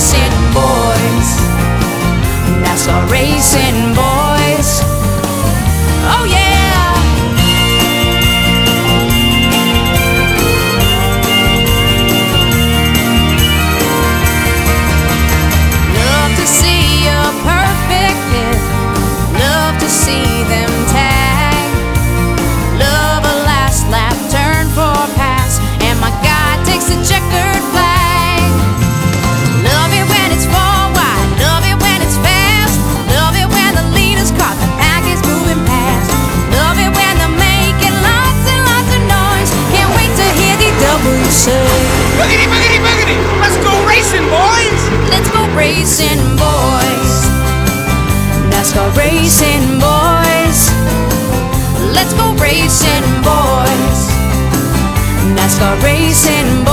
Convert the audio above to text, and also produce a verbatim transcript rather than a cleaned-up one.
racing boys. NASCAR racing boys. Oh yeah. Love to see a perfect hit. Love to see them tag. Love a last lap turn for pass, and my guy takes a checkered flag. Love it when it's four wide. Love it when it's fast. Love it when the leader's caught, the pack is moving past. Love it when they're making lots and lots of noise. Can't wait to hear the W say, Boogity, boogity, boogity! Let's go racing, boys! let's go racing, boys. NASCAR racing boys. Let's go racing, boys. NASCAR racing